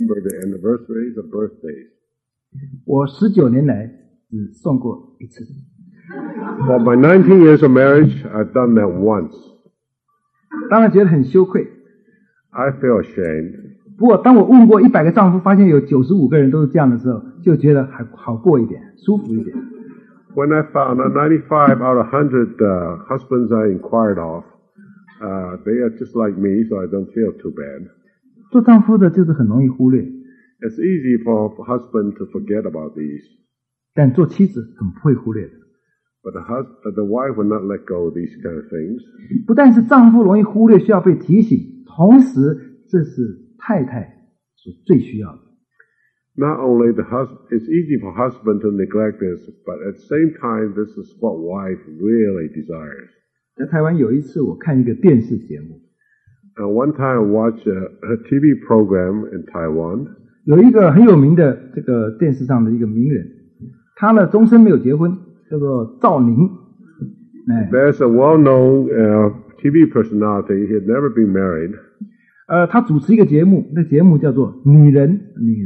remember the anniversaries of birthdays. 我19年来只送过一次。 For my 19 years of marriage, I've done that once. 当然觉得很羞愧。 I feel ashamed. 不过当我问过100个丈夫，发现有95个人都是这样的时候，就觉得还好过一点，舒服一点。 When I found that 95 out of 100 husbands I inquired of, they are just like me, so I don't feel too bad. 做丈夫的就是很容易忽略。 It's easy for a husband to forget about these. 但做妻子很不会忽略的。 But the wife will not let go of these kind of things. 不但是丈夫容易忽略，需要被提醒，同时这是太太所最需要的。 Not only it's easy for husband to neglect this, but at the same time, this is what wife really desires. 在台湾有一次，我看一个电视节目。 One time I watched a TV program in Taiwan. 有一个很有名的这个电视上的一个名人，他呢终身没有结婚，叫做赵宁。 There's a well-known TV personality. He had never been married. 他主持一个节目，那节目叫做《女人》。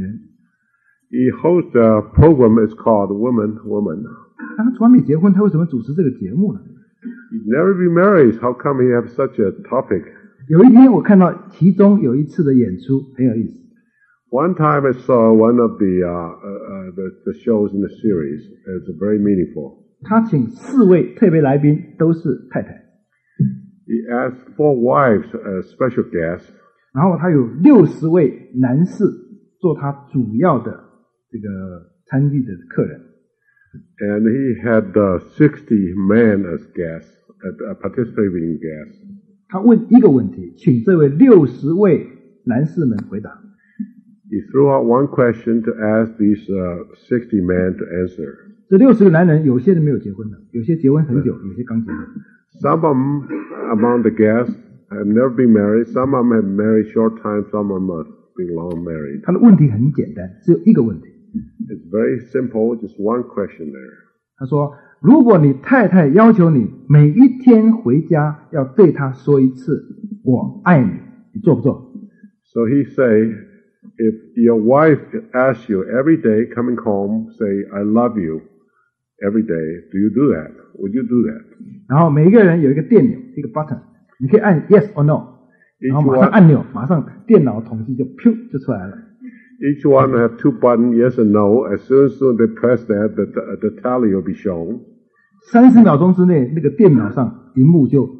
He hosts a program. It's called Woman. 他从来没结婚，他为什么主持这个节目呢？ He's never been married. How come he have such a topic? 有一天我看到其中有一次的演出很有意思。 One time I saw one of the shows in the series. It's very meaningful. 他请4位特别来宾，都是太太。 He asked 4 wives as special guests. 然后他有60位男士做他主要的这个参与的客人。 And he had 60 men as guests, participating guests. 他问一个问题，请这位60位男士们回答。 He threw out one question to ask these 60 men to answer. 这60个男人，有些人没有结婚的，有些结婚很久，有些刚结婚。 Some of them among the guests have never been married. Some of them have married short time. Some of them have been long married. 他的问题很简单，只有一个问题。 It's very simple, just one question there. 他说：如果你太太要求你每一天回家要对她说一次“我爱你”，你做不做？ So he say, if your wife asks you every day coming home, say, I love you every day, do you do that? Would you do that? 然后每一个人有一个电钮，一个 button， 你可以按 yes or no， 然后马上按钮，马上电脑统计就就出来了。 Each one have 2 buttons, yes and no. As soon as they press that, the tally will be shown. 30秒钟之内，那个电脑上荧幕就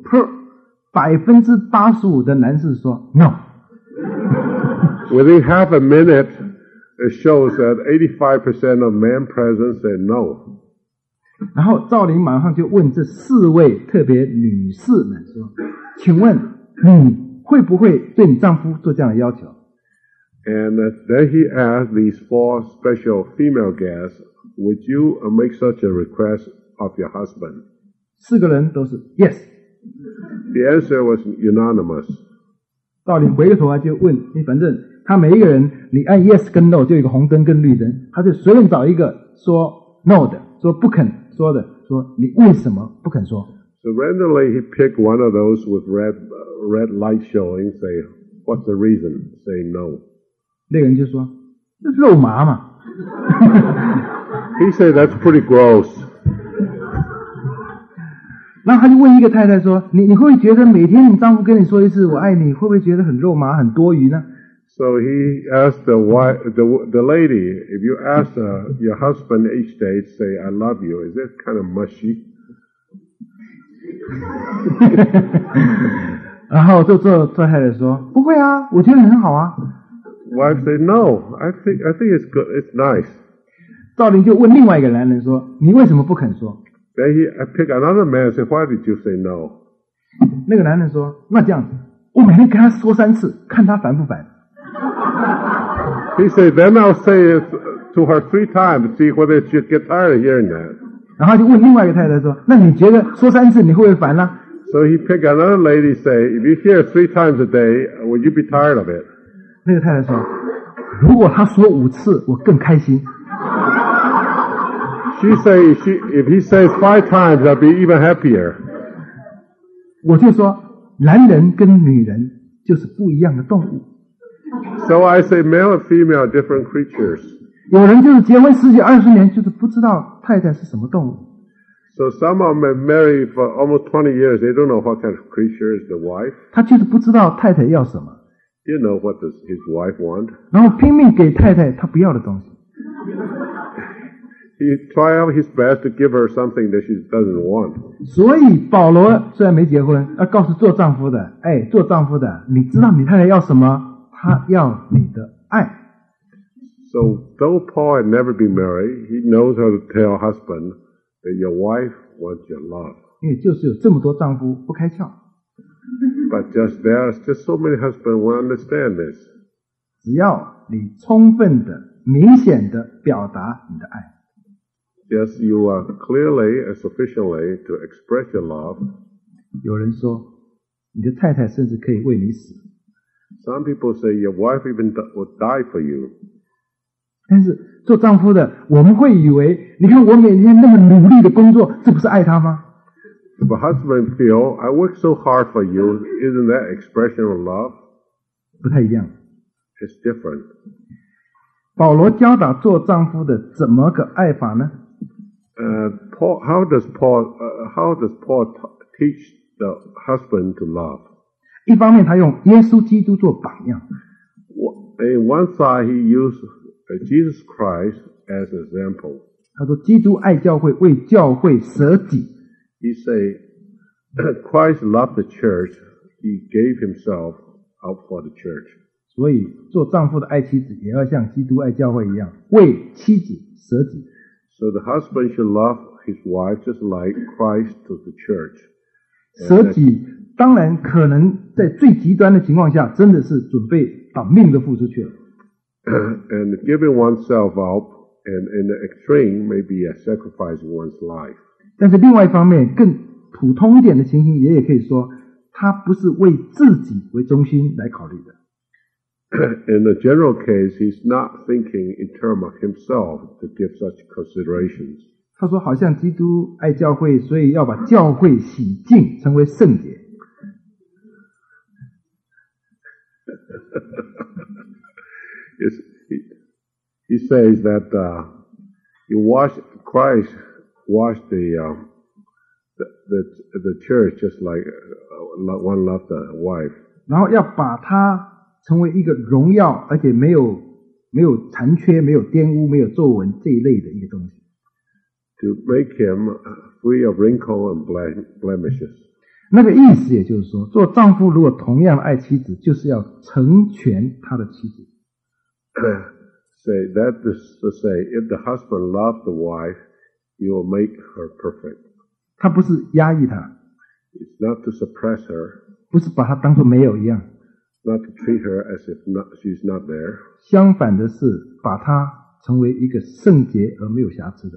85% 的男士说 no。 Within half a minute, it shows that 85% of men present say no. 然后赵玲马上就问这4位特别女士们说：请问你会不会对你丈夫做这样的要求？ And then he asked these 4 special female guests, would you make such a request of your husband? 4个人都是 yes。 The answer was unanimous. 赵玲回过头来就问你，反正他每一个人你按 yes 跟 no 就有一个红灯跟绿灯，他就随便找一个说 no 的，说不肯说的，说你为什么不肯说？ So randomly he picked one of those with red light showing, say, what's the reason? Say no. 那个人就说肉麻嘛。 He said that's pretty gross. 然后他就问一个太太说：你会不会觉得每天你丈夫跟你说一次我爱你，会不会觉得很肉麻很多余呢？ So he asked the lady, if you ask your husband each day to say I love you, is it kind of mushy? 然后做太太说不会啊，我觉得很好啊。 Wife said no, I think it's good, it's nice. 赵玲就问另外一个男人说：你为什么不肯说？ Then I picked another man and said, why did you say no? 那个男人说：那这样子，我每天跟他说3次，看他烦不烦。 He said, then I'll say it to her 3 times to see whether she'll get tired of hearing that. 然后就问另外一个太太说：那你觉得说3次你会不会烦呢？ So he picked another lady say, if you hear it 3 times a day, would you be tired of it? 那个太太说：如果他说5次，我更开心。 She say if he says 5 times, I'll be even happier. 我就说，男人跟女人就是不一样的动物。 So I say male and female are different creatures. 有人就是结婚10几20年，就是不知道太太是什么动物。 So some of them have married for almost 20 years. They don't know what kind of creature is the wife. 他就是不知道太太要什么， You know what does his wife want. 然后拼命给太太他不要的东西。 He try out his best to give her something that she doesn't want. 所以保罗虽然没结婚，要告诉做丈夫的，做丈夫的，你知道你太太要什么？她要你的爱。 So though Paul had never been married, he knows how to tell husband that your wife wants your love. 因为就是有这么多丈夫不开窍， But there's just so many husbands who understand this. 只要你充分的、明显的表达你的爱， Yes, you are clearly and sufficiently to express your love. 有人说你的太太甚至可以为你死， Some people say your wife even would die for you. 但是做丈夫的，我们会以为，你看我每天那么努力的工作，这不是爱她吗？ If a husband feel, I work so hard for you, isn't that expression of love? 不太一样。 It's different. 保罗教导做丈夫的怎么个爱法呢？ How does Paul teach the husband to love? 一方面他用耶稣基督做榜样， In one side, he used Jesus Christ as an example. 他说基督爱教会，为教会舍己。 He say, Christ loved the church. He gave himself out for the church. 所以做丈夫的爱妻子，也要像基督爱教会一样，为妻子舍己。 So the husband should love his wife just like Christ to the church. 舍己当然可能在最极端的情况下，真的是准备把命都付出去了。 And giving oneself up, and in the extreme, may be a sacrificing one's life. 但是另外一方面，更普通一点的情形，也可以说，他不是为自己为中心来考虑的。 In the general case, he's not thinking in terms of himself to give such considerations. 他说，好像基督爱教会，所以要把教会洗净，成为圣洁。 He says that Christ washed the church just like one loved the wife. 然后要把它成为一个荣耀，而且没有残缺、没有玷污、没有皱纹这一类的一个东西。 To make him free of wrinkle and blemishes. 那个意思也就是说，做丈夫如果同样爱妻子，就是要成全他的妻子。 Say that is to say, if the husband loves the wife, he will make her perfect. 他不是压抑她， It's not to suppress her, 不是把她当作没有一样， not to treat her as if she's not there. 相反的是把她成为一个圣洁而没有瑕疵的，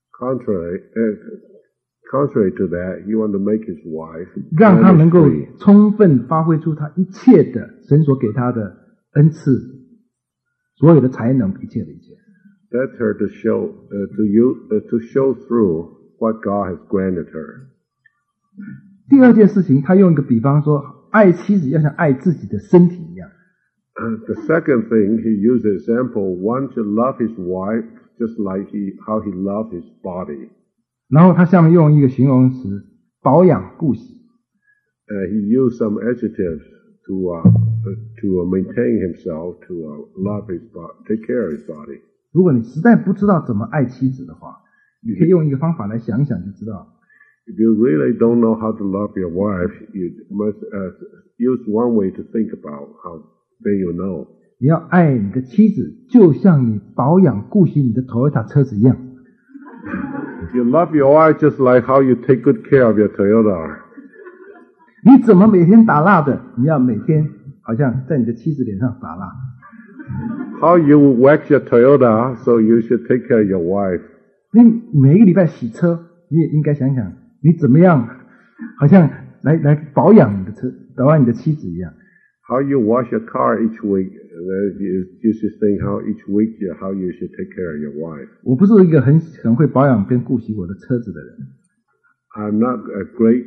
Contrary to that, he want to make his wife 让她能够 free, 充分发挥出她一切的神所给她的恩赐，所有的才能，一切的一切。 Let her to show through what God has granted her. 第二件事情，他用一个比方说，爱妻子要像爱自己的身体一样。 The second thing, he used the example, one should love his wife just like how he loved his body. 然后他下面用一个形容词，保养顾惜。 He used some adjectives to maintain himself, to love his body, take care of his body. 如果你实在不知道怎么爱妻子的话，你可以用一个方法来想一想就知道。 If you really don't know how to love your wife, you must use one way to think about how then you know. 你要爱你的妻子，就像你保养顾惜你的 Toyota 车子一样。 You love your wife just like how you take good care of your Toyota. 你怎么每天打蜡的？你要每天好像在你的妻子脸上打蜡。 How you wax your Toyota, so you should take care of your wife. 你每一个礼拜洗车，你也应该想想，你怎么样，好像来保养你的车，保养你的妻子一样。 How you wash your car each week, you should think how each week how you should take care of your wife. 我不是一个很会保养跟顾惜我的车子的人， I'm not a great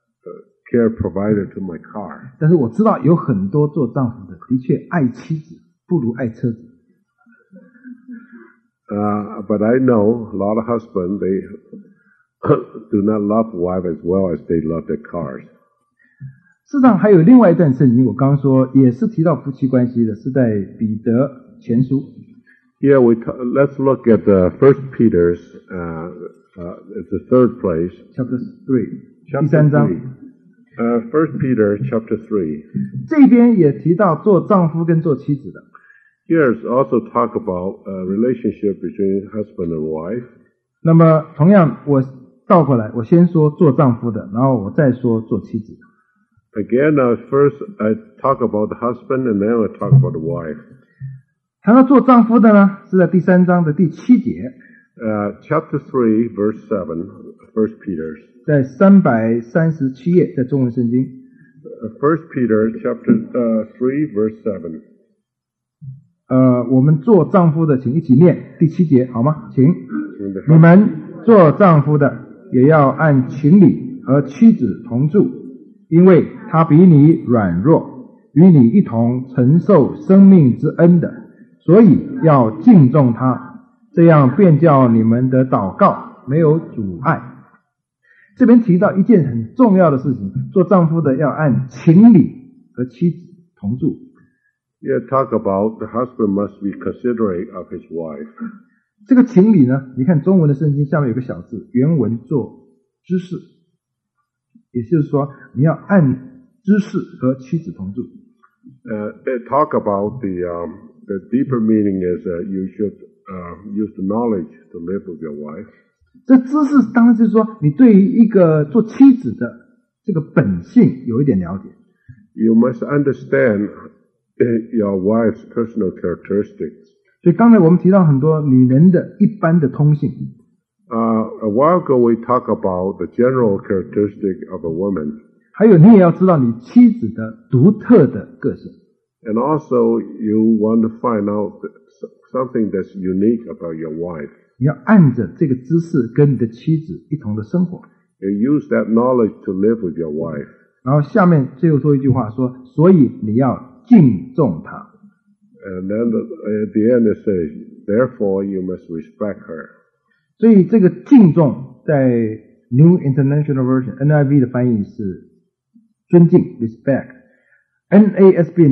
care provider to my car. 但是我知道有很多做丈夫的，的确爱妻子不如爱车子。 But I know a lot of husbands, they do not love wife as well as they love their cars. 事实上还有另外一段圣经，我刚刚说也是提到夫妻关系的，是在彼得前书。 Yeah, let's look at 1 Peter's, it's the third place. Chapter 3, 第 Chapter 3章。 1 Peter chapter 3. 这边也提到做丈夫跟做妻子的。 Here's also talk about a relationship between husband and wife. 那么同样我倒过来，我先说做丈夫的，然后我再说做妻子的。 Again, first I talk about the husband and then I talk about the wife. 谈到做丈夫的呢，是在第3章的第7节， Chapter 3, verse 7, 1 Peter. 在337页，在中文圣经。 1 Peter chapter 3, verse 7. 我们做丈夫的，请一起念第7节，好吗？请。你们做丈夫的，也要按情理和妻子同住，因为他比你软弱，与你一同承受生命之恩的，所以要敬重他，这样便叫你们的祷告没有阻碍。这边提到一件很重要的事情，做丈夫的要按情理和妻子同住。 Yeah, talk about the husband must be considerate of his wife. 这个情理呢，你看中文的圣经下面有个小字，原文做知识，也就是说你要按知识和妻子同住。 They talk about the deeper meaning is you should use the knowledge to live with your wife. 这知识当然就是说你对于一个做妻子的这个本性有一点了解。 You must understand your wife's personal characteristics. 所以刚才我们提到很多女人的一般的通性。 A while ago we talked about the general characteristic of a woman. 还有你也要知道你妻子的独特的个性。 And also you want to find out something that's unique about your wife. 你要按着这个知识跟你的妻子一同的生活。 You use that knowledge to live with your wife. 然后下面最后说一句话说，所以你要敬重她。 And then at the end it says, therefore you must respect her. 所以这个敬重在 New International Version NIV 的翻译是尊敬 respect。NASB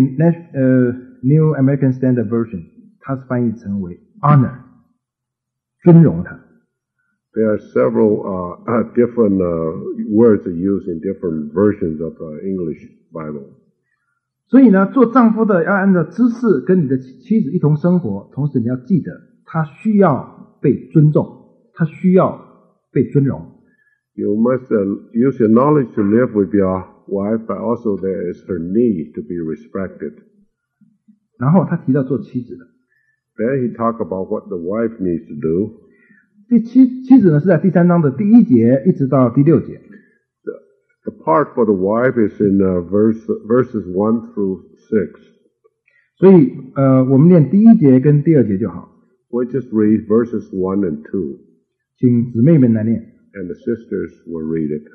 New American Standard Version 它是翻译成为 honor 尊荣它。 There are several different words used in different versions of the English Bible. 所以呢，做丈夫的要按照知识跟你的妻子一同生活，同时你要记得，他需要被尊重，他需要被尊荣。 You must use your knowledge to live with your wife, but also there is her need to be respected. 然后他提到做妻子的， Then he talked about what the wife needs to do. 妻子呢是在第3章的第1节一直到第6节。 The part for the wife is in verses 1 through 6. 所以我们念第1节跟第2节就好。 We'll just read verses 1 and 2. 请姊妹们来念。 And the sisters will read it.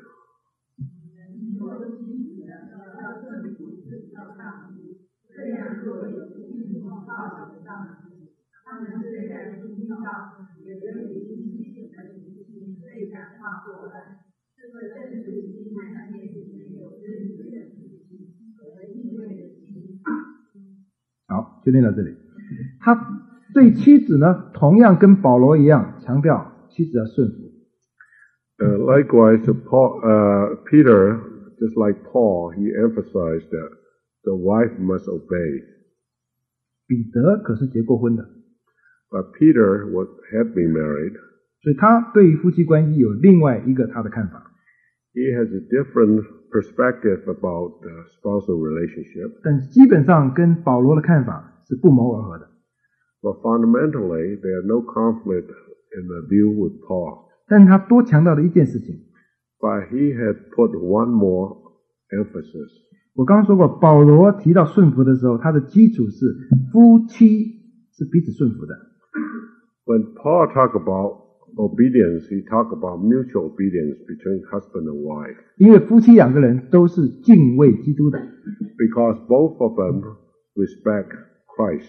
好，就念到这里。他对妻子呢，同样跟保罗一样，强调妻子要顺服。 Likewise, Peter, just like Paul, he emphasized that the wife must obey. 彼得可是结过婚的， But Peter had been married. 所以他对于夫妻关系有另外一个他的看法。 He has a different perspective about the spousal relationship. 但基本上跟保罗的看法是不谋而合的。 But fundamentally, there are no conflict in the view with Paul. 但是他多强调的一件事情， But he had put one more emphasis. 我刚刚说过，保罗提到顺服的时候，他的基础是夫妻是彼此顺服的。 When Paul talked about obedience, he talked about mutual obedience between husband and wife. 因为夫妻2个人都是敬畏基督的， Because both of them respect Christ.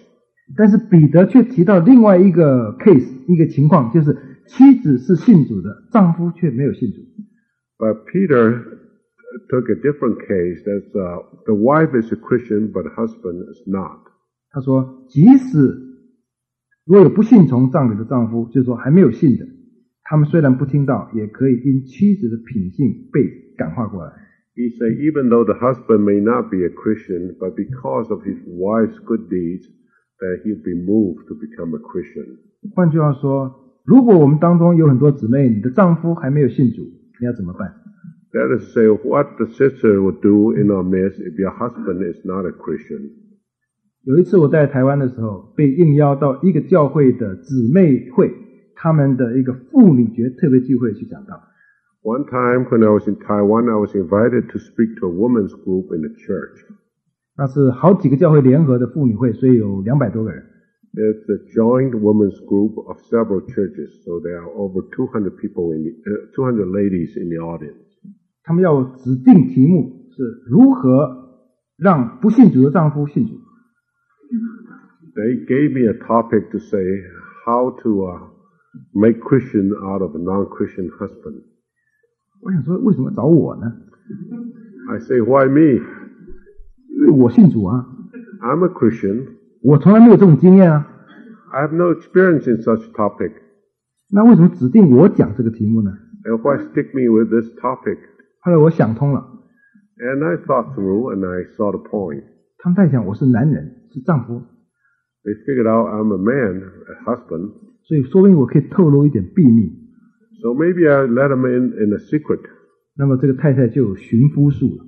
但是彼得却提到另外一个 case， 一个情况，就是妻子是信主的，丈夫却没有信主。 But Peter took a different case that the wife is a Christian, but the husband is not. 他说，即使如果有不信从葬礼的丈夫，就是说还没有信的，他们虽然不听到，也可以因妻子的品性被感化过来。 He said, even though the husband may not be a Christian, but because of his wife's good deeds, that he'll be moved to become a Christian. 换句话说，如果我们当中有很多姊妹，你的丈夫还没有信主，你要怎么办？ That is to say, what the sister would do in our midst if your husband is not a Christian. 有一次我在台湾的时候，被应邀到一个教会的姊妹会，他们的一个妇女节特别聚会去讲道。 One time when I was in Taiwan, I was invited to speak to a women's group in the church. 那是好几个教会联合的妇女会，所以有200多个人。 It's a joint women's group of several churches, so there are over 200 people 200 ladies in the audience. 他们要指定题目是如何让不信主的丈夫信主。 They gave me a topic to say how to make Christian out of a non-Christian husband. 我想说，为什么找我呢？ I say, why me? 我信主啊， I'm a Christian. 我从来没有这种经验啊。 I have no experience in such a topic. 那为什么指定我讲这个题目呢？ And why stick me with this topic? 后来我想通了， And I thought through and I saw the point. 他们在想我是男人，是丈夫， They figured out I'm a man, a husband. 所以说不定我可以透露一点秘密。 So maybe I let him in a secret. 那么这个太太就有寻夫术了，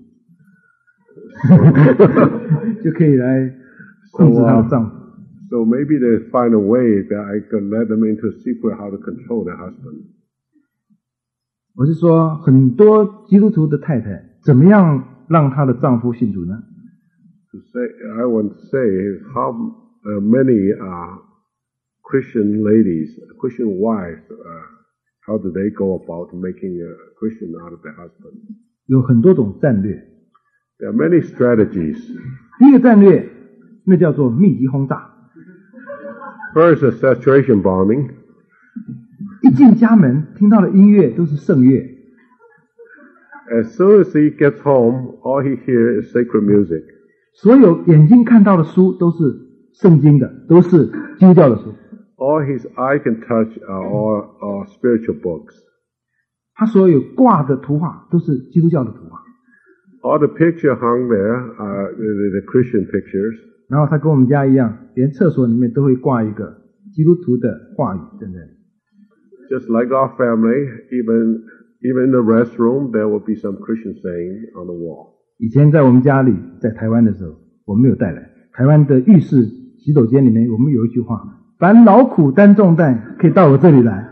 就可以来控制她的丈夫。 So maybe they find a way that I can let them into a secret how to control their husband. 我是说，很多基督徒的太太怎么样让她的丈夫信主呢？ To say, I want to say is how many Christian ladies, Christian wives, how do they go about making a Christian out of their husband? 有很多种战略。 There are many strategies. 第一个战略，那叫做密集轰炸。 First is saturation bombing. 一进家门，听到的音乐都是圣乐。 As soon as he gets home, all he hears is sacred music. 所有眼睛看到的书都是圣经的，都是基督教的书。 All his eye can touch are all spiritual books. 他所有挂的图画都是基督教的图画。 All the picture hung there are the Christian pictures. 然后他跟我们家一样，连厕所里面都会挂一个基督徒的话语在那里。 Just like our family, even in the restroom, there will be some Christian saying on the wall. 以前在我们家里，在台湾的时候，我没有带来。台湾的浴室洗手间里面，我们有一句话：凡劳苦担重担，可以到我这里来。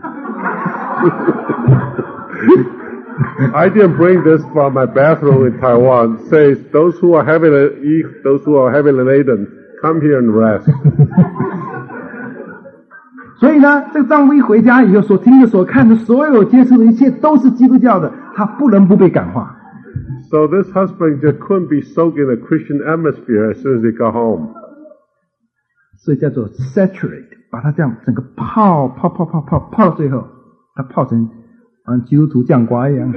I didn't bring this from my bathroom in Taiwan. It says, those who are heavy laden, come here and rest. 所以呢，这个丈夫一回家以后，所听的、所看的、所有接触的一切都是基督教的，他不能不被感化。 So this husband just couldn't be soaked in a Christian atmosphere as soon as he got home. 所以叫做 saturate， 把它这样整个泡到最后，它泡成基督徒酱瓜一样。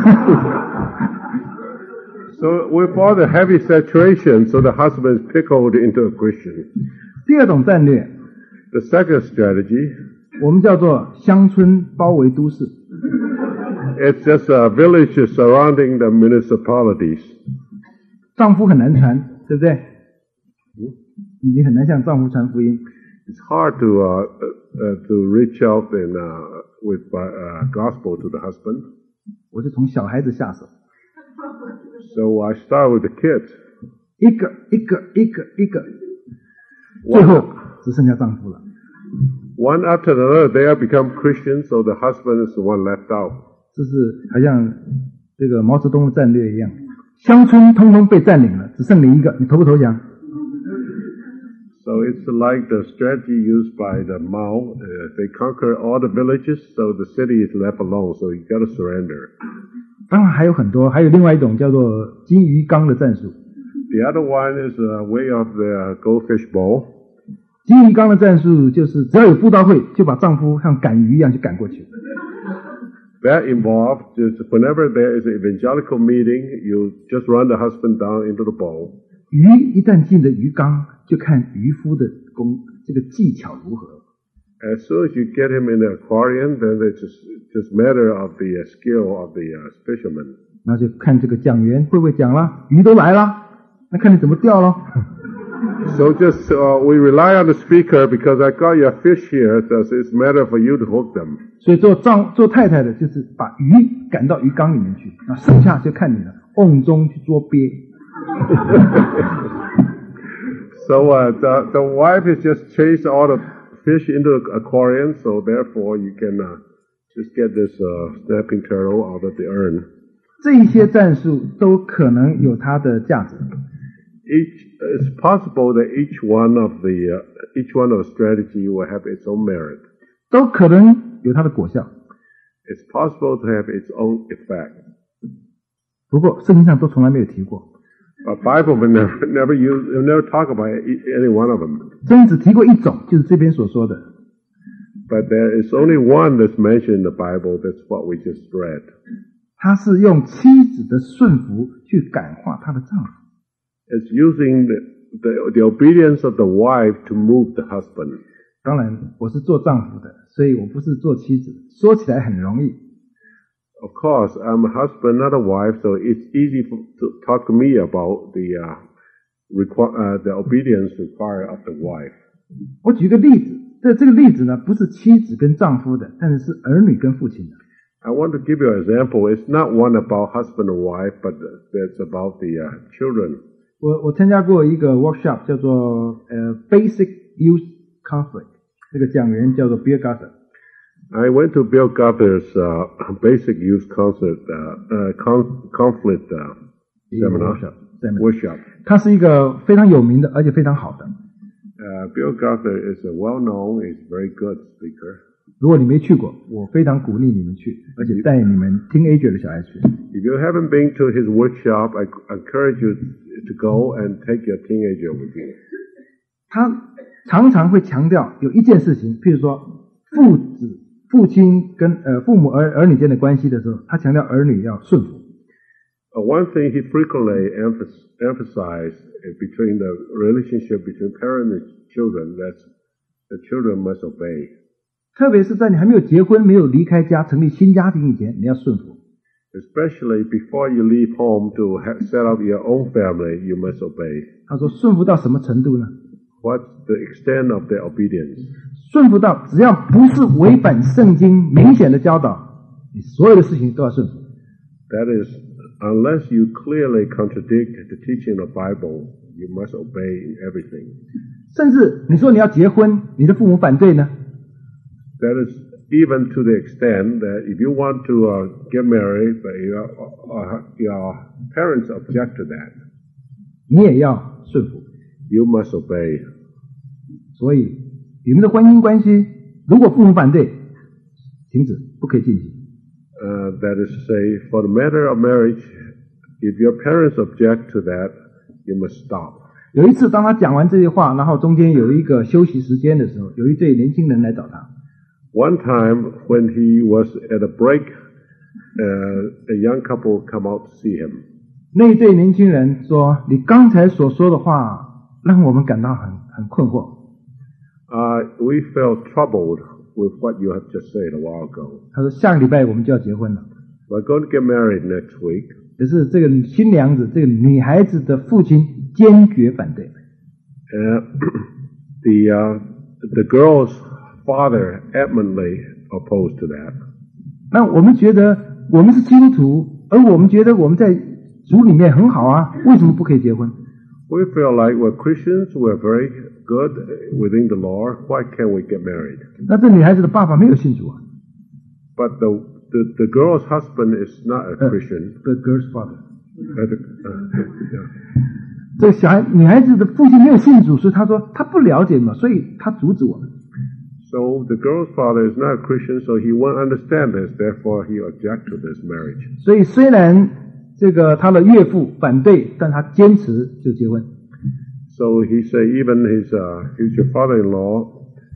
So with all the heavy saturation, so the husband is pickled into a Christian. 第二种战略， The second strategy, 我们叫做乡村包围都市。 it's just villages surrounding the municipalities. 丈夫很难传，对不对？你很难向丈夫传福音。 It's hard to reach out with gospel to the husband. 我就从小孩子下手， So I start with the kids. 一个，最后只剩下丈夫了。 One after another, they have become Christians, so the husband is the one left out. 这是好像这个毛泽东的战略一样，乡村通通被占领了，只剩你一个，你投不投降？ So it's like the strategy used by the Mao. They conquer all the villages, so the city is left alone. So you got to surrender. 当然还有很多，还有另外一种叫做金鱼缸的战术。 The other one is a way of the goldfish bowl. 金鱼缸的战术就是只要有布道会，就把丈夫像赶鱼一样就赶过去。 That involved just whenever there is an evangelical meeting, you just run the husband down into the bowl. 鱼一旦进了鱼缸，就看渔夫的这个技巧如何。 As soon as you get him in the aquarium, then it's just matter of the skill of the fisherman. 那就看这个讲员会不会讲啦，鱼都来啦，那看你怎么钓咯。 So just we rely on the speaker because I got your fish here. So it's a matter for you to hook them. 所以做太太的就是把鱼赶到鱼缸里面去，那剩下就看你了，瓮中去捉鳖。 So the wife is just chase all the fish into the aquarium. So therefore you can just get this snapping turtle out of the urn. 这一些战术都可能有它的价值。 It's possible that each one of the strategy will have its own merit. 都可能有它的果效。 It's possible to have its own effect. 不过圣经上都从来没有提过。 But Bible will never talk about any one of them. 圣经只提过一种，就是这边所说的。 But there is only one that's mentioned in the Bible. That's what we just read. 他是用妻子的顺服去感化他的丈夫。 It's using the obedience of the wife to move the husband. 当然，我是做丈夫的，所以我不是做妻子。说起来很容易。 Of course, I'm a husband, not a wife, so it's easy to talk to me about the obedience required of the wife. 我举个例子，这个例子呢，不是妻子跟丈夫的，但是是儿女跟父亲的。 I want to give you an example. It's not one about husband and wife, but it's about the children. 我参加过一个 workshop 叫做Basic Youth Conflict， 这个讲员叫做 Bill Gothard。 I went to Bill Gothard's Basic Youth Conflict workshop. 他是一个非常有名的，而且非常好的。 Bill Gothard is a well-known, is very good speaker. 如果你没去过，我非常鼓励你们去，而且带你们 teenager 的小孩去。 If you haven't been to his workshop, I encourage you to go and take your teenager with you. 他常常会强调有一件事情，譬如说父亲跟父母儿女间的关系的时候，他强调儿女要顺服。 One thing he frequently emphasized between the relationship between parent and children, that the children must obey. 特别是在你还没有结婚、没有离开家、成立新家庭以前，你要顺服。 Especially before you leave home to set up your own family, you must obey. 他说顺服到什么程度呢？ What's the extent of their obedience? 顺服到只要不是违反圣经明显的教导，你所有的事情都要顺服。 That is, unless you clearly contradict the teaching of the Bible, you must obey in everything. 甚至你说你要结婚，你的父母反对呢？ That is even to the extent that if you want to get married, but your parents object to that, 你也要顺服。 you must obey. 所以你们的婚姻关系，如果父母反对，停止，不可以进行。 That is to say, for the matter of marriage, if your parents object to that, you must stop. 有一次，当他讲完这些话，然后中间有一个休息时间的时候，有一对年轻人来找他。 One time when he was at a break, a young couple come out to see him. 那一对年轻人说：“你刚才所说的话让我们感到很困惑。” We felt troubled with what you have just said a while ago. 他说：“下个礼拜我们就要结婚了。” We're going to get married next week. 可是这个新娘子，这个女孩子的父亲坚决反对。 The girl's father adamantly opposed to that. 那我们觉得我们是基督徒，而我们觉得我们在主里面很好啊，为什么不可以结婚？ We feel like we're Christians, we're very good within the Lord. Why can't we get married? 那这女孩子的爸爸没有信主啊。 But the girl's husband is not a Christian. The girl's father. 这个女孩子的父亲没有信主，所以他说他不了解嘛，所以他阻止我们。 So the girl's father is not a Christian, so he won't understand this. Therefore, he objects to this marriage. 所以虽然这个他的岳父反对，但他坚持就结婚。 So he said even his future father-in-law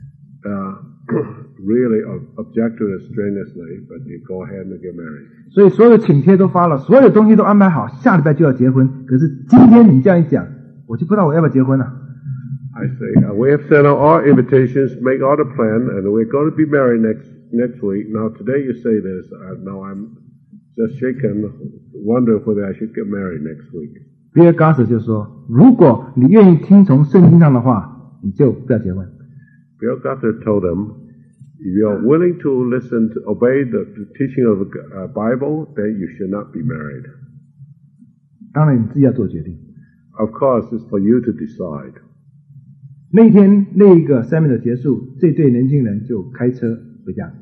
really objected strenuously, but he go ahead and get married. 所以所有的请帖都发了，所有东西都安排好，下礼拜就要结婚。可是今天你这样一讲，我就不知道我要不要结婚了。 I say we have sent out all invitations, make all the plan, and we're going to be married next week. Now today you say this, now I'm just shaken, wonder whether I should get married next week. 比尔加斯就说，如果你愿意听从圣经上的话，你就不要结婚。 Bill Guthrie told them, if you are willing to listen to obey the teaching of the Bible, then you should not be married. 当然你自己要做决定。 Of course, it's for you to decide. 那一天那一个 seminar 结束，这对年轻人就开车回家。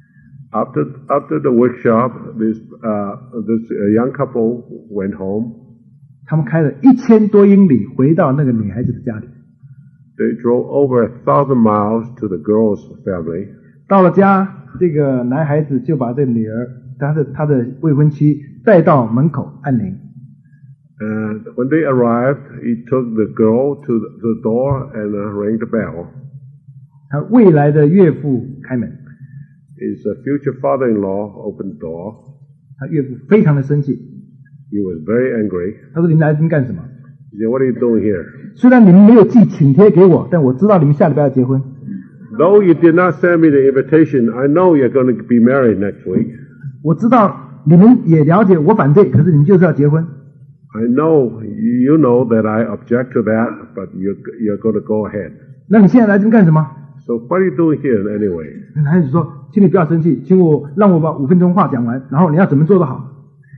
After the workshop, this young couple went home. 他们开了1000多英里回到那个女孩子的家里。 They drove over 1,000 miles to the girl's family. 到了家，这个男孩子就把这个女儿，他的未婚妻带到门口按铃。 And when they arrived, he took the girl to the door and rang the bell. 他未来的岳父开门。 His future father-in-law opened the door. 他岳父非常的生气。 He was very angry. 他说：“你们来这边干什么？” He said, "What are you doing here?" 虽然你们没有寄请帖给我，但我知道你们下礼拜要结婚。 Though you did not send me the invitation, I know you're going to be married next week. 我知道你们也了解我反对，可是你们就是要结婚。 I know you know that I object to that, but you're going to go ahead. 那你现在来这边干什么？ So what are you doing here anyway? 男孩子说：“请你不要生气，让我把5分钟话讲完，然后你要怎么做得好。”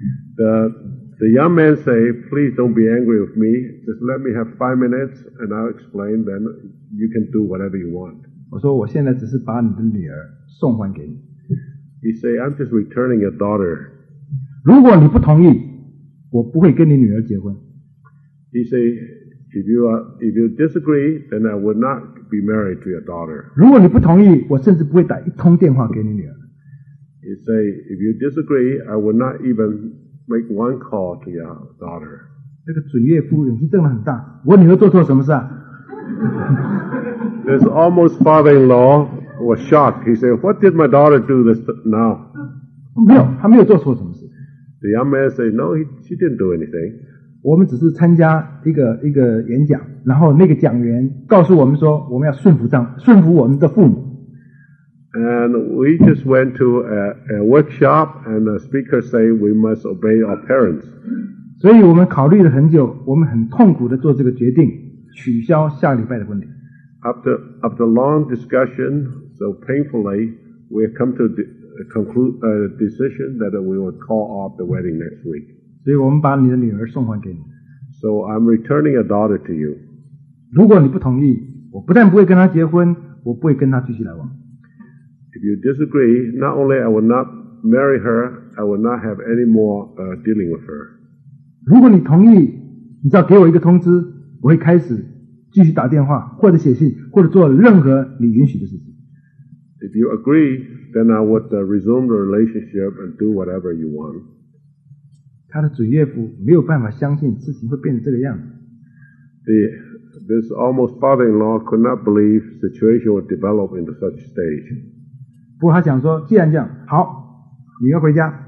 The young man say, "Please don't be angry with me. Just let me have 5 minutes, and I'll explain. Then you can do whatever you want." 我说：“我现在只是把你的女儿送还给你。” He say, "I'm just returning your daughter." 如果你不同意，我不会跟你女儿结婚。 He say, "If you disagree, then I would not be married to your daughter." 如果你不同意，我甚至不会打一通电话给你女儿。 He say, "If you disagree, I would not even make one call to your daughter." 那个准岳父勇气真的很大。我女儿做错什么事啊？ This almost father-in-law was shocked. He said, "What did my daughter do this now?" 没有，她没有做错什么事。 The young man said, "No, she didn't do anything." 我们只是参加一个演讲，然后那个讲员告诉我们说，我们要顺服我们的父母。 And we just went to a workshop, and the speaker say we must obey our parents. 所以我们考虑了很久，我们很痛苦的做这个决定，取消下礼拜的婚礼。 After long discussion, so painfully, we have come to conclude a decision that we will call off the wedding next week. 所以我们把你的女儿送还给你。 So I'm returning a daughter to you. 如果你不同意，我不但不会跟她结婚，我不会跟她继续来往。 If you disagree, not only I will not marry her, I will not have any more dealing with her. 如果你同意，你只要给我一个通知，我会开始继续打电话，或者写信，或者做任何你允许的事情。 If you agree, then I would resume the relationship and do whatever you want. 他的准岳父没有办法相信事情会变成这个样子。 This almost father-in-law could not believe situation would develop into such stage. 不过他想说，既然这样，好，你要回家。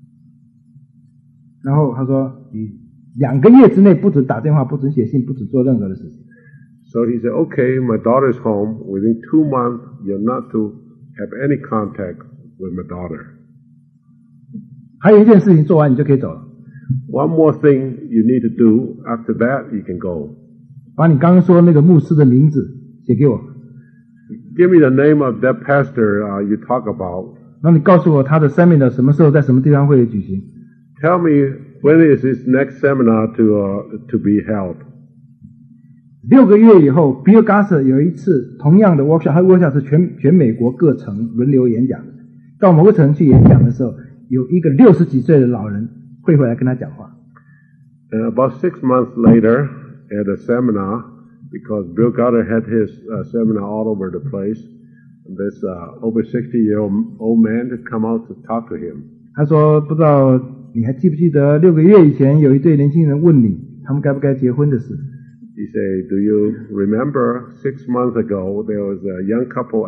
然后他说，你2个月之内不准打电话，不准写信，不准做任何的事情。 So he said, "Okay, my daughter's home. Within 2 months, you're not to have any contact with my daughter." 还有一件事情做完，你就可以走了。 One more thing you need to do. After that, you can go. 把你刚刚说那个牧师的名字写给我。 Give me the name of that pastor you talk about. 然后你告诉我他的 seminar 什么时候在什么地方会举行。 Tell me when is his next seminar to be held. 6个月以后 ，Bill Gass 有一次同样的 workshop， 他的 workshop 是全美国各城轮流演讲的。到某个城去演讲的时候，有一个60几岁的老人会回来跟他讲话。 About 6 months later, at a seminar, because Bill Goddard had his seminar all over the place, this over 60-year-old man had come out to talk to him. 他说：“不知道你还记不记得6个月以前有一对年轻人问你，他们该不该结婚的事。” He said, "Do you remember 6 months ago there was a young couple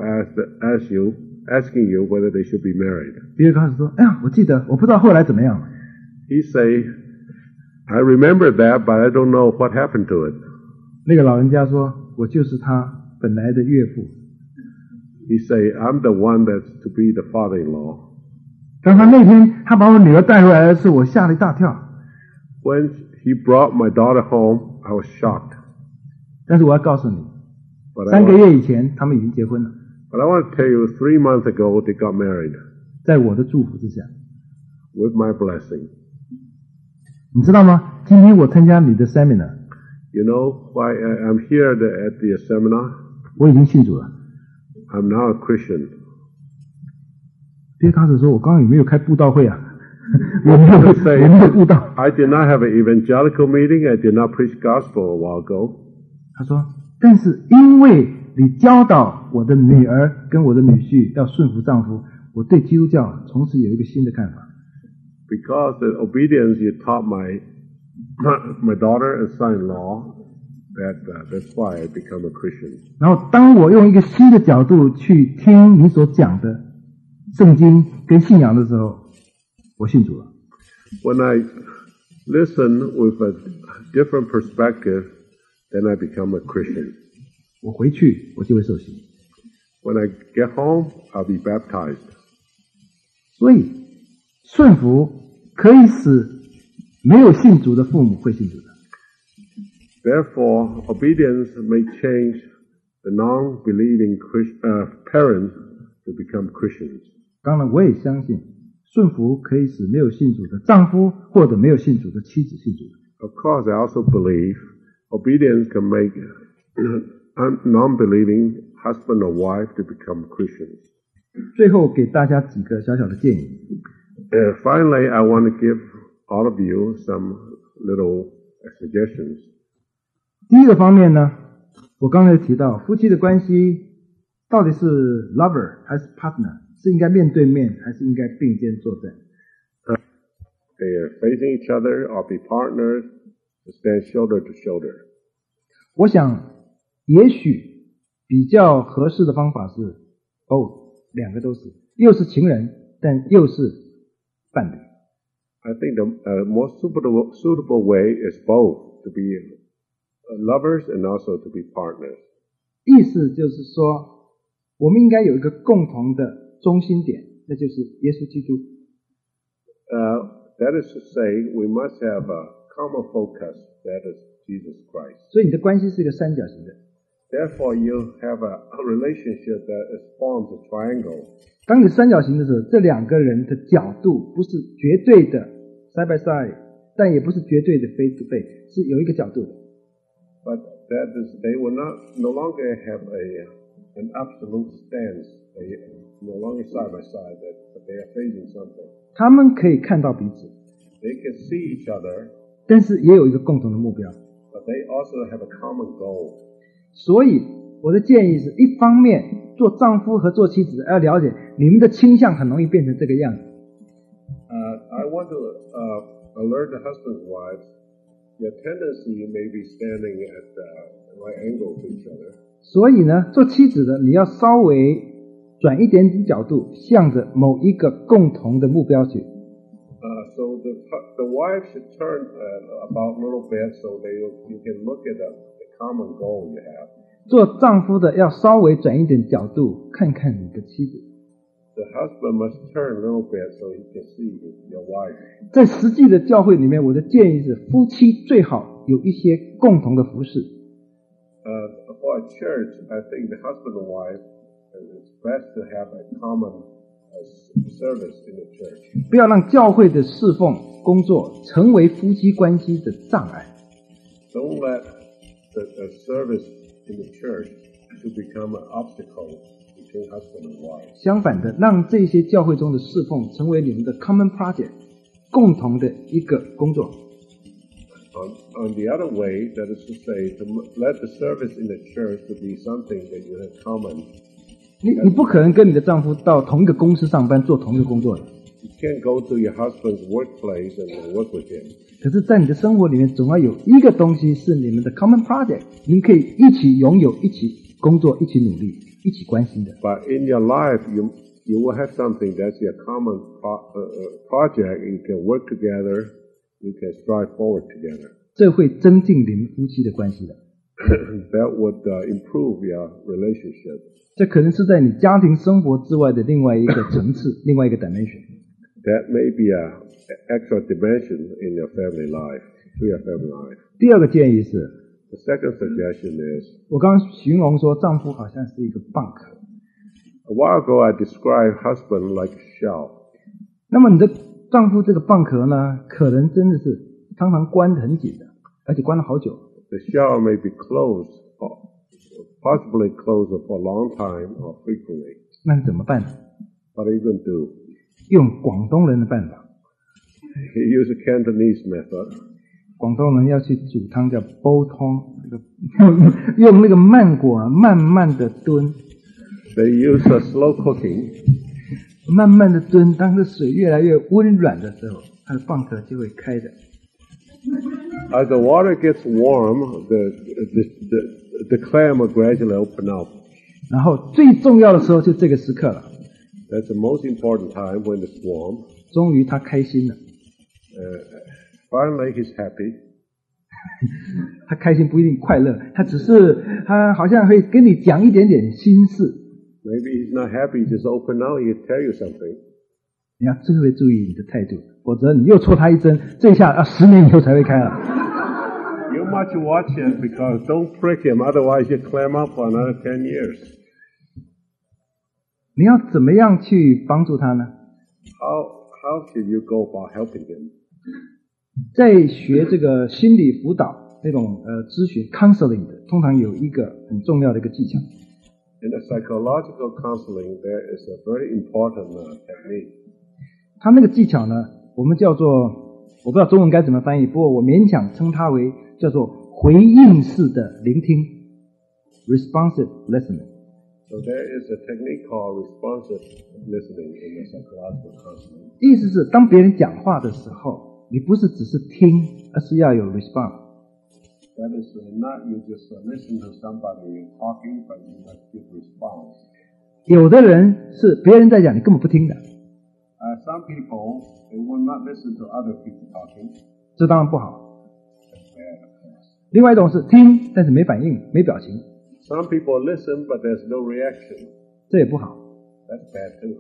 asking you whether they should be married?" 比尔开始说：“哎呀，我记得，我不知道后来怎么样。” He say, "I remember that, but I don't know what happened to it." 那个老人家说：“我就是他本来的岳父。” He say, "I'm the one that's to be the father-in-law." 当他那天他把我女儿带回来的时候，我吓了一大跳。 When he brought my daughter home, I was shocked. 但是我要告诉你 ，But I 3个月以前他们已经结婚了， want to tell you, 3 months ago they got married 在我的祝福之下。 with my blessing. 你知道吗？今天我参加你的 seminar， You know why I'm here at the seminar? 我已经信主了。 I'm now a Christian. 比尔开始说：“我刚刚有没有开布道会啊？我没有布道。” I did not have an evangelical meeting. I did not preach gospel a while ago. 他说：“但是因为你教导我的女儿跟我的女婿要顺服丈夫，我对基督教从此有一个新的看法。” Because the obedience you taught my daughter and son-in-law, that's why I become a Christian. 然后当我用一个新的角度去听你所讲的圣经跟信仰的时候，我信主了。 When I listen with a different perspective, then I become a Christian. 我回去我就会受洗。 When I get home, I'll be baptized. 所以顺服可以使没有信主的父母会信主的。 Therefore, obedience may change the non-believing parents to become Christians. 当然，我也相信顺服可以使没有信主的丈夫或者没有信主的妻子信主的。 Of course, I also believe obedience can make non-believing husband or wife to become Christians. 最后给大家几个小小的建议。 Finally, I want to give all of you some little suggestions. 第一个方面呢，我刚才提到夫妻的关系到底是 lover 还是 partner， 是应该面对面还是应该并肩作战？ They are facing each other or be partners to stand shoulder to shoulder. 我想也许比较合适的方法是 both， 两个都是，又是情人但又是伴侣。 I think the most suitable way is both, to be lovers and also to be partners. 意思就是说，我们应该有一个共同的中心点，那就是耶稣基督。 That is to say, we must have a common focus, that is Jesus Christ. 所以你的关系是一个三角形的。 Therefore, you have a relationship that forms a triangle. 当你三角形的时候，这两个人的角度不是绝对的 side by side， 但也不是绝对的 face to face， 是有一个角度的。 But that is, they will no longer have an absolute stance. They no longer side by side, but they are facing something. 他们可以看到彼此， They can see each other, 但是也有一个共同的目标。 but they also have a common goal. 所以我的建议是，一方面做丈夫和做妻子要了解你们的倾向很容易变成这个样子。 I want to alert the husbands and wives, your tendency may be standing at right angle to each other. 所以呢，做妻子的你要稍微转一点点角度，向着某一个共同的目标去。 So the wife should turn about a little bit so you can look at the common goal you have. 做丈夫的要稍微转一点角度，看看你的妻子。 The husband must turn a little bit so he can see your wife. 在实际的教会里面，我的建议是，夫妻最好有一些共同的服饰。 For a church, I think the husband and wife, it's best to have a common service in the church. 不要让教会的侍奉工作成为夫妻关系的障碍。 Don't let the service in the church to become an obstacle between husband and wife. 相反的，让这些教会中的侍奉成为你们的 common project， 共同的一个工作。 On the other way, that is to say, to let the service in the church to be something that you have common. 你不可能跟你的丈夫到同一个公司上班做同一个工作的。 You can't go to your husband's workplace and work with him. 可是在你的生活里面总要有一个东西是你们的 common project， 你们可以一起拥有，一起工作，一起努力，一起关心的。 But in your life, you will have something that's your common project. You can work together. You can strive forward together. 这会增进你们夫妻的关系的。 That would improve your relationship. 这可能是在你家庭生活之外的另外一个层次，另外一个 dimension。 That may be an extra dimension in your family life, to your family life. 第二个建议是， The second suggestion is, 我刚刚形容说丈夫好像是一个蚌壳， a while ago I described husband like a shell. 那么你的丈夫这个蚌壳呢，可能真的是常常关得很紧的，而且关了好久。 The shell may be closed, or possibly closed for a long time or frequently. 那你怎么办呢？ What are you going to do? 用广东人的办法， You use a Cantonese method. 广东人要去煮汤叫煲汤，用那个慢果慢慢的炖， They use a slow cooking. 慢慢的炖，当这水越来越温软的时候，它的蚌壳就会开的。 As the water gets warm, the clam will gradually open up. 然后最重要的时候就这个时刻了， That's the most important time when it's warm. 终于他开心了。 Finally, he's happy. 他开心不一定快乐，他好像会跟你讲一点点心事。 Maybe he's not happy, just open up, he'll tell you something. 你要特别注意你的态度，否则你又戳他一针，这下要10年以后才会开了。 You must watch it because don't prick him, otherwise you clam up for another 10 years. 你要怎么样去帮助他呢？ How should you go about helping him? 在学这个心理辅导那种咨询 counseling 的，通常有一个很重要的一个技巧。 In the psychological counseling, there is a very important technique. 他那个技巧呢，我们叫做，我不知道中文该怎么翻译，不过我勉强称它为叫做回应式的聆听 ，responsive listening。 So there is a technique called responsive listening in the psychological counseling. 意思是，当别人讲话的时候，你不是只是听，而是要有 response。 That is not you just listen to somebody talking, but you must give response. 有的人是别人在讲，你根本不听的， Some people, they will not listen to other people talking. 这当然不好。 That's bad, of course. 另外一种是听，但是没反应、没表情， Some people listen, but there's no reaction. 这也不好。 That's bad too.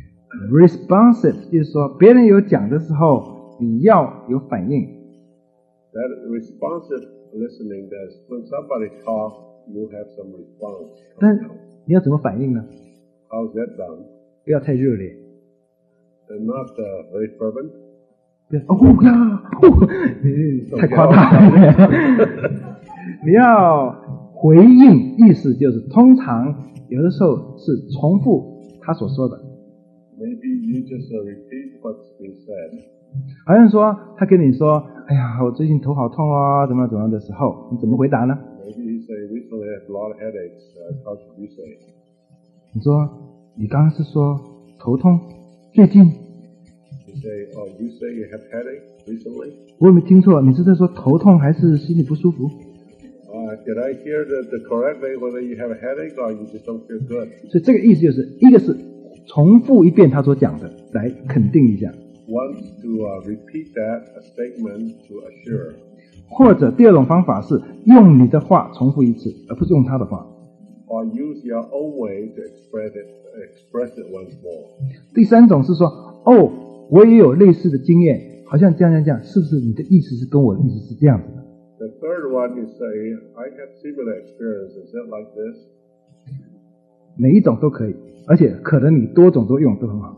responsive 就是说，别人有讲的时候，你要有反应。 That responsive listening, that's when somebody talks, you have some response. 但你要怎么反应呢？ How's that done? 不要太热烈。 And not very fervent. 对，哦呀，太夸大了。你要回应，意思就是通常有的时候是重复他所说的， Maybe you just repeat what's been said. 好像说他跟你说，哎呀，我最近头好痛啊，怎么怎么的时候，你怎么回答呢？ Maybe you say, recently I have a lot of headaches. How should you say? 你说你刚刚是说头痛，最近 You say, oh, you say you have headache recently? 我有没有听错？你是在说头痛还是心里不舒服？ Did I hear the correctly whether you have a headache or you just don't feel good? 所以这个意思就是，一个是重复一遍他所讲的，来肯定一下， One to repeat that a statement to assure. 或者第二种方法是用你的话重复一次，而不是用他的话。 Or use your own way to express it once more. 第三种是说，哦，我也有类似的经验，好像这样，是不是你的意思是跟我的意思是这样子的？ The third one is say, I have similar experience. Is it like this? 每一种都可以，而且可能你多种都用都很好。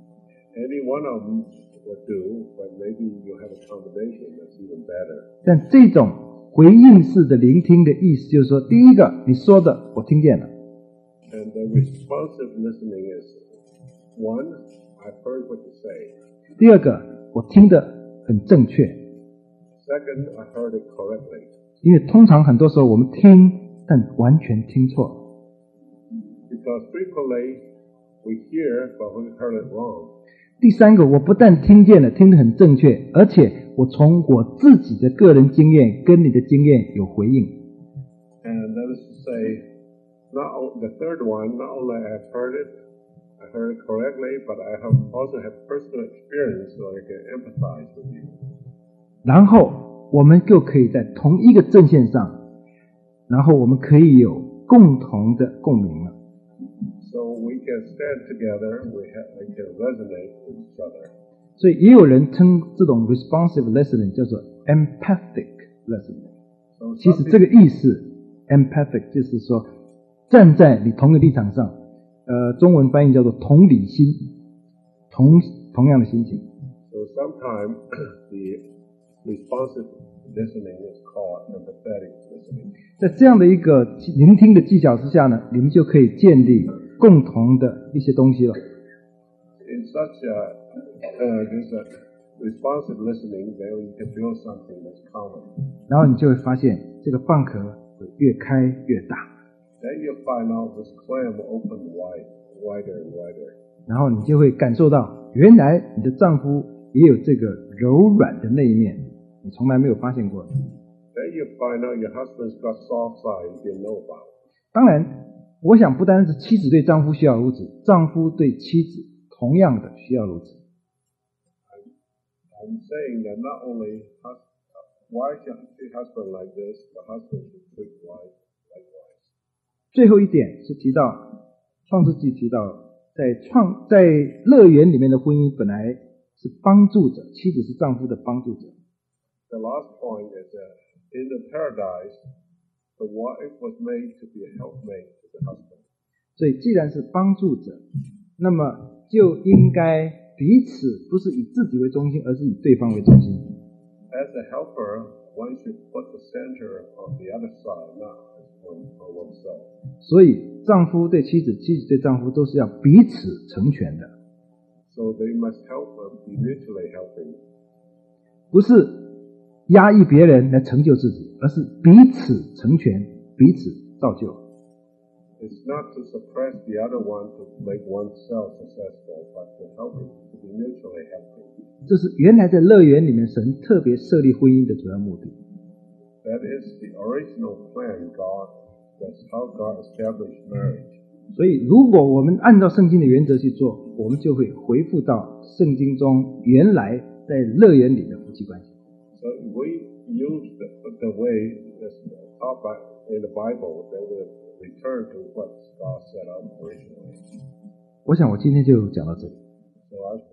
Any one of them will do, but maybe you have a combination that's even better. 但这种回应式的聆听的意思就是说，第一个你说的我听见了， And the responsive listening is, one, I've heard what you say. 第二个我听得很正确， Second, I heard it correctly. 因为通常很多时候我们听，但完全听错。 Because frequently we hear, but we heard it wrong. 第三个，我不但听见了，听得很正确，而且我从我自己的个人经验跟你的经验有回应。 And that is to say, the third one, not only I heard it correctly, but I also have personal experience, so I can empathize with you. 然后我们就可以在同一个阵线上，然后我们可以有共同的共鸣了。 So we can stand together, we can resonate with each other. 所以也有人称这种 responsive listening 叫做 empathic listening。其实这个意思 empathic 就是说站在你同一个立场上，中文翻译叫做同理心，同样的心情。 So sometimes the responsive listening is called empathetic listening. 在这样的一个聆听的技巧之下呢，你们就可以建立共同的一些东西了。 In such this responsive listening, then you can build something that's common. 然后你就会发现这个蚌壳会越开越大。 Then you find out this clam will open wider and wider. 然后你就会感受到，原来你的丈夫也有这个柔软的那一面，你从来没有发现过。 Then you find out your husband's got soft side you didn't know about. 当然，我想不单是妻子对丈夫需要如此，丈夫对妻子同样的需要如此。 I'm saying that not only wife should treat husband like this, the husband should treat wife likewise. 最后一点是提到创世纪提到，在乐园里面的婚姻本来是帮助者，妻子是丈夫的帮助者。 The last point is that in the paradise, the wife was made to be a helpmate to the husband. 所以既然是帮助者，那么就应该彼此不是以自己为中心，而是以对方为中心。 As a helper, one should put the center on the other side, not on oneself. 所以丈夫对妻子，妻子对丈夫都是要彼此成全的。 So they must be mutually helping. 不是压抑别人来成就自己，而是彼此成全，彼此造就。 It's not to suppress the other one to make oneself successful, but to help him, to be mutually helping. 这是原来在乐园里面神特别设立婚姻的主要目的。 That is the original plan that's how God established marriage. 所以如果我们按照圣经的原则去做，我们就会回复到圣经中原来在乐园里的夫妻关系。 So if we use the way that's taught in the Bible, then we'll return to what God set up originally. 我想我今天就讲到这里。 So